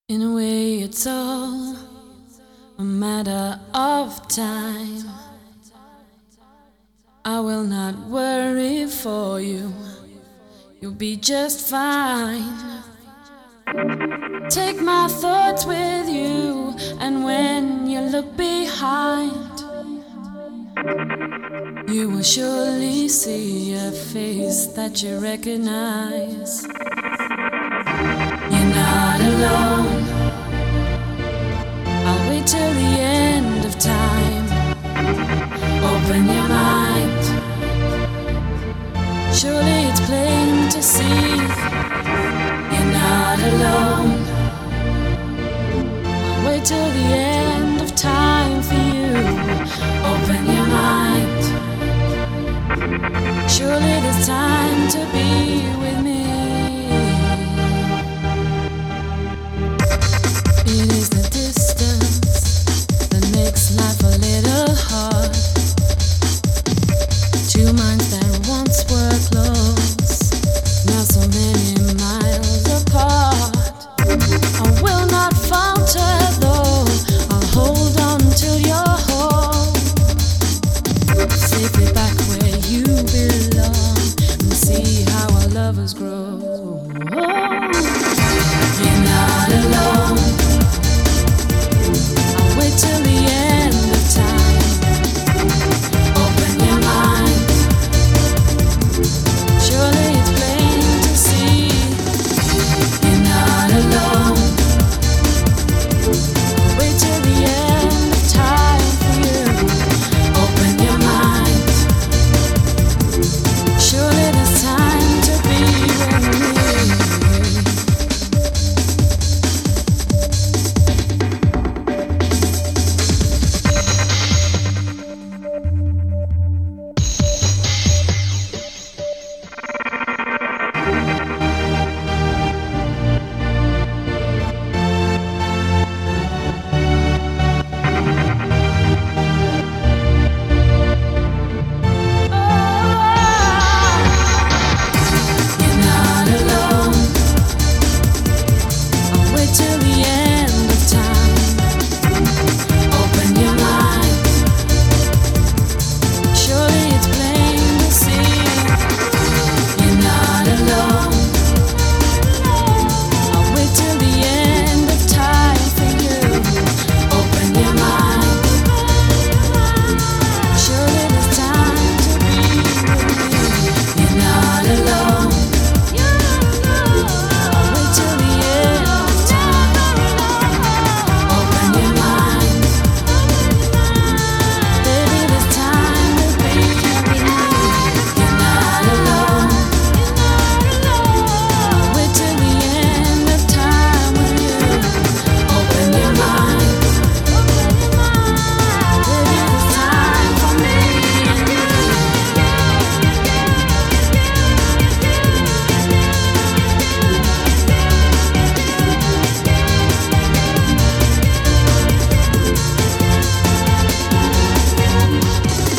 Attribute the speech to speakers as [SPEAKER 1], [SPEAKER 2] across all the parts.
[SPEAKER 1] In a way, it's all a matter of time. I will not worry for you, you'll be just fine. Take my thoughts with you, and when you look behind, you will surely see a face that you recognize. You're not alone. I'll wait till the end of time. Open your mind. Surely it's plain to see you're not alone. I'll wait till the end of time for you. Open your mind. Surely there's time to be with me. It is the distance that makes life a little hard. Two minds that once were close, now so many miles apart. I will not falter though, I'll hold on till you're home, safely back where you belong, and see how our lovers grow. You're not alone. Till the end of time, open your mind. Surely it's plain to see you're not alone. Wait till the end of time for you. Open your mind. Surely there's time to be with me.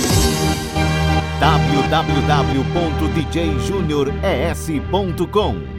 [SPEAKER 2] www.djjuniores.com